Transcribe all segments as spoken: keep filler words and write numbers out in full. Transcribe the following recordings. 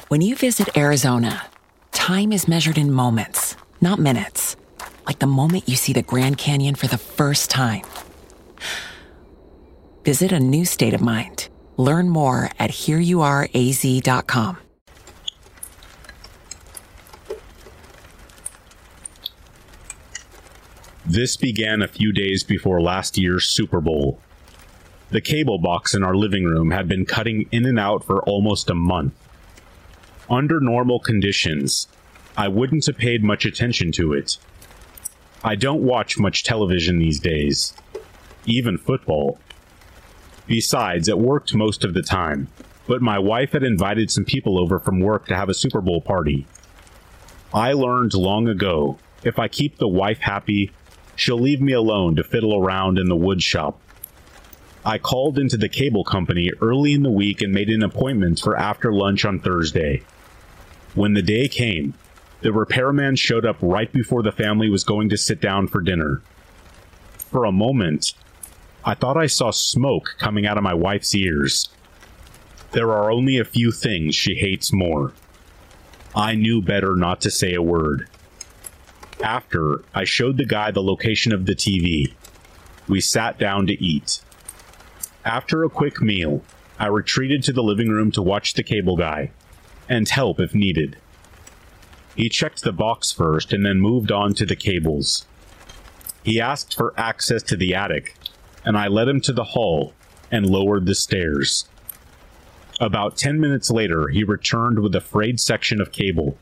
When you visit Arizona, time is measured in moments, not minutes. Like the moment you see the Grand Canyon for the first time. Visit a new state of mind. Learn more at here you are a z dot com. This began a few days before last year's Super Bowl. The cable box in our living room had been cutting in and out for almost a month. Under normal conditions, I wouldn't have paid much attention to it. I don't watch much television these days, even football. Besides, it worked most of the time, but my wife had invited some people over from work to have a Super Bowl party. I learned long ago, if I keep the wife happy, she'll leave me alone to fiddle around in the wood shop. I called into the cable company early in the week and made an appointment for after lunch on Thursday. When the day came, the repairman showed up right before the family was going to sit down for dinner. For a moment, I thought I saw smoke coming out of my wife's ears. There are only a few things she hates more. I knew better not to say a word. After, I showed the guy the location of the T V. We sat down to eat. After a quick meal, I retreated to the living room to watch the cable guy, and help if needed. He checked the box first and then moved on to the cables. He asked for access to the attic, and I led him to the hall and lowered the stairs. About ten minutes later, he returned with a frayed section of cable.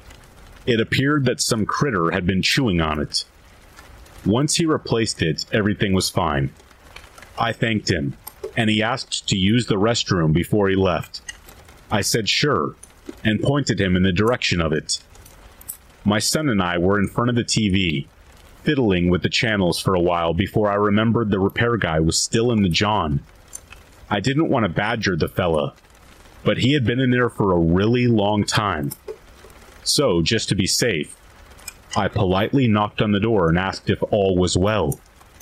It appeared that some critter had been chewing on it. Once he replaced it, everything was fine. I thanked him, and he asked to use the restroom before he left. I said sure, and pointed him in the direction of it. My son and I were in front of the T V, fiddling with the channels for a while before I remembered the repair guy was still in the john. I didn't want to badger the fella, but he had been in there for a really long time. So, just to be safe, I politely knocked on the door and asked if all was well.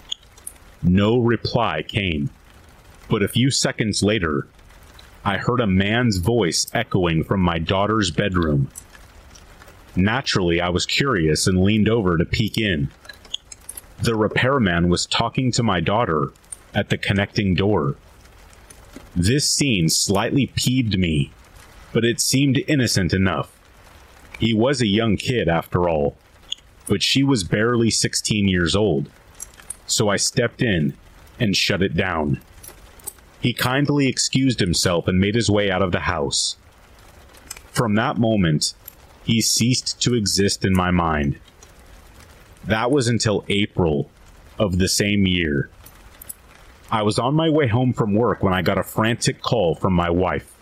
No reply came, but a few seconds later, I heard a man's voice echoing from my daughter's bedroom. Naturally, I was curious and leaned over to peek in. The repairman was talking to my daughter at the connecting door. This scene slightly peeved me, but it seemed innocent enough. He was a young kid after all, but she was barely sixteen years old, so I stepped in and shut it down. He kindly excused himself and made his way out of the house. From that moment, he ceased to exist in my mind. That was until April of the same year. I was on my way home from work when I got a frantic call from my wife.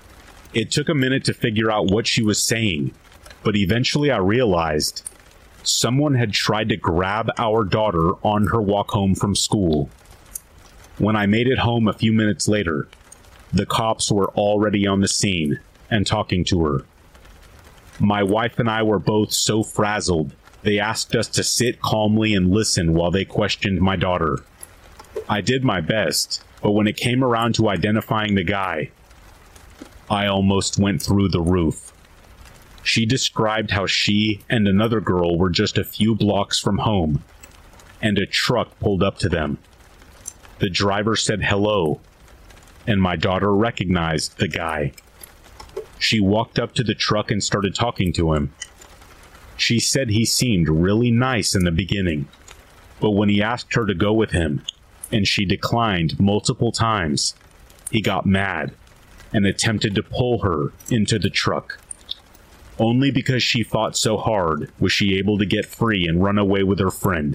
It took a minute to figure out what she was saying, but eventually I realized someone had tried to grab our daughter on her walk home from school. When I made it home a few minutes later, the cops were already on the scene and talking to her. My wife and I were both so frazzled, they asked us to sit calmly and listen while they questioned my daughter. I did my best, but when it came around to identifying the guy, I almost went through the roof. She described how she and another girl were just a few blocks from home, and a truck pulled up to them. The driver said hello, and my daughter recognized the guy. She walked up to the truck and started talking to him. She said he seemed really nice in the beginning, but when he asked her to go with him, and she declined multiple times, he got mad and attempted to pull her into the truck. Only because she fought so hard was she able to get free and run away with her friend.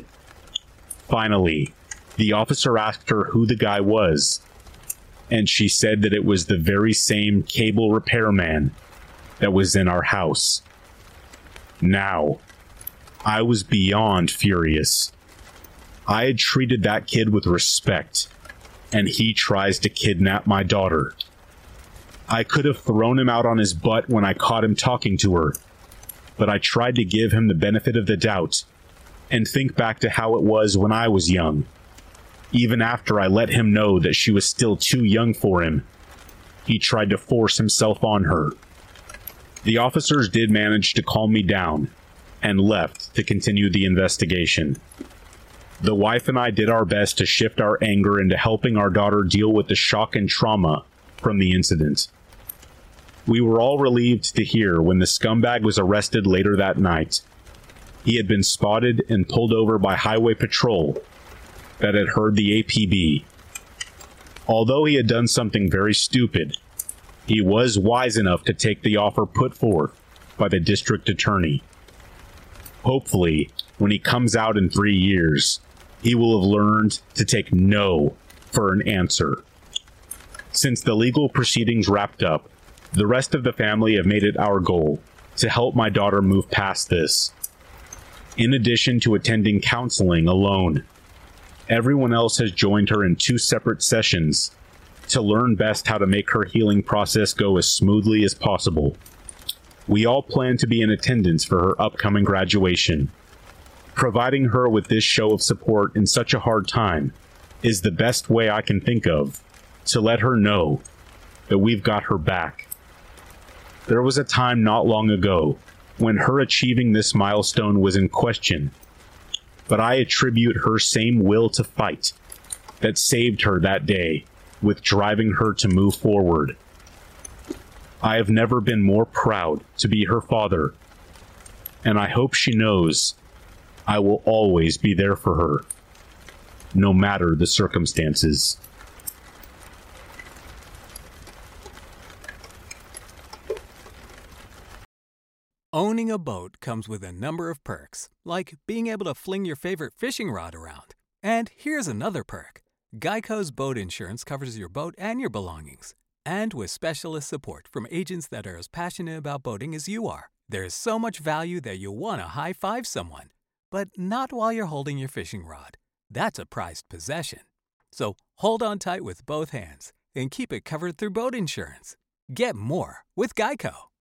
Finally, the officer asked her who the guy was, and she said that it was the very same cable repairman that was in our house. Now, I was beyond furious. I had treated that kid with respect, and he tries to kidnap my daughter. I could have thrown him out on his butt when I caught him talking to her, but I tried to give him the benefit of the doubt and think back to how it was when I was young. Even after I let him know that she was still too young for him, he tried to force himself on her. The officers did manage to calm me down and left to continue the investigation. The wife and I did our best to shift our anger into helping our daughter deal with the shock and trauma from the incident. We were all relieved to hear when the scumbag was arrested later that night. He had been spotted and pulled over by highway patrol that had heard the A P B. Although he had done something very stupid, he was wise enough to take the offer put forth by the district attorney. Hopefully, when he comes out in three years, he will have learned to take no for an answer. Since the legal proceedings wrapped up, the rest of the family have made it our goal to help my daughter move past this. In addition to attending counseling alone, everyone else has joined her in two separate sessions to learn best how to make her healing process go as smoothly as possible. We all plan to be in attendance for her upcoming graduation. Providing her with this show of support in such a hard time is the best way I can think of to let her know that we've got her back. There was a time not long ago when her achieving this milestone was in question, but I attribute her same will to fight that saved her that day with driving her to move forward. I have never been more proud to be her father, and I hope she knows I will always be there for her, no matter the circumstances. Owning a boat comes with a number of perks, like being able to fling your favorite fishing rod around. And here's another perk. Geico's boat insurance covers your boat and your belongings. And with specialist support from agents that are as passionate about boating as you are, there's so much value that you'll want to high-five someone. But not while you're holding your fishing rod. That's a prized possession. So hold on tight with both hands and keep it covered through boat insurance. Get more with Geico.